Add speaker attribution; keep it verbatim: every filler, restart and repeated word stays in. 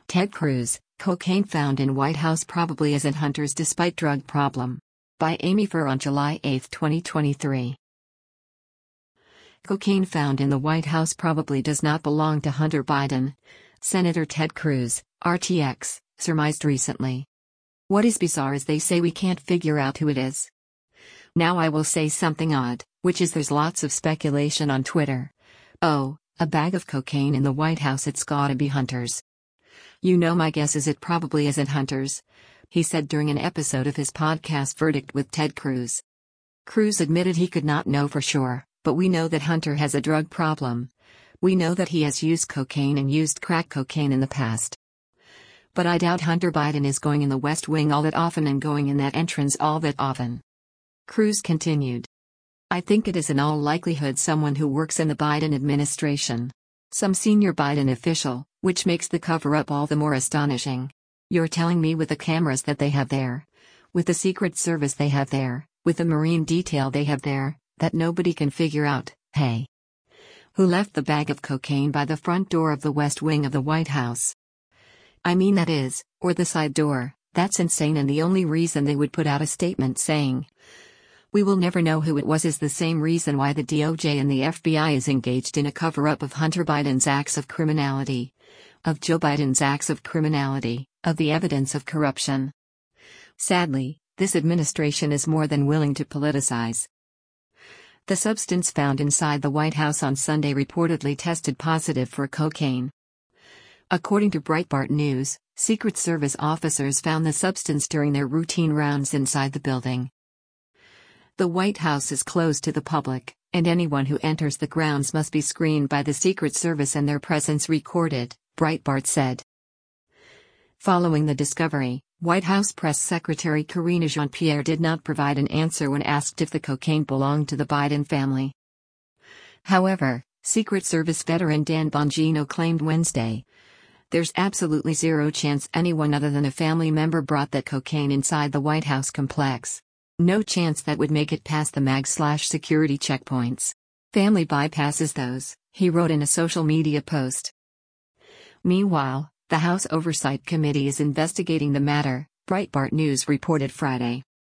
Speaker 1: Ted Cruz, cocaine found in White House probably isn't Hunter's despite drug problem. By Amy Furr on July eighth, twenty twenty-three. Cocaine found in the White House probably does not belong to Hunter Biden, Senator Ted Cruz, R T X, surmised recently. What is bizarre is they say we can't figure out who it is. Now I will say something odd, which is there's lots of speculation on Twitter. Oh, a bag of cocaine in the White House, it's gotta be Hunter's. You know, my guess is it probably isn't Hunter's, he said during an episode of his podcast Verdict with Ted Cruz. Cruz admitted he could not know for sure, but we know that Hunter has a drug problem. We know that he has used cocaine and used crack cocaine in the past. But I doubt Hunter Biden is going in the West Wing all that often and going in that entrance all that often. Cruz continued. I think it is in all likelihood someone who works in the Biden administration. Some senior Biden official, which makes the cover-up all the more astonishing. You're telling me with the cameras that they have there, with the Secret Service they have there, with the Marine detail they have there, that nobody can figure out, hey, who left the bag of cocaine by the front door of the West Wing of the White House? I mean, that is, or the side door. That's insane, and the only reason they would put out a statement saying we will never know who it was is the same reason why the D O J and the F B I is engaged in a cover-up of Hunter Biden's acts of criminality, of Joe Biden's acts of criminality, of the evidence of corruption. Sadly, this administration is more than willing to politicize. The substance found inside the White House on Sunday reportedly tested positive for cocaine. According to Breitbart News, Secret Service officers found the substance during their routine rounds inside the building. The White House is closed to the public, and anyone who enters the grounds must be screened by the Secret Service and their presence recorded, Breitbart said. Following the discovery, White House Press Secretary Karine Jean-Pierre did not provide an answer when asked if the cocaine belonged to the Biden family. However, Secret Service veteran Dan Bongino claimed Wednesday, there's absolutely zero chance anyone other than a family member brought that cocaine inside the White House complex. No chance that would make it past the MAG-slash-security checkpoints. Family bypasses those, he wrote in a social media post. Meanwhile, the House Oversight Committee is investigating the matter, Breitbart News reported Friday.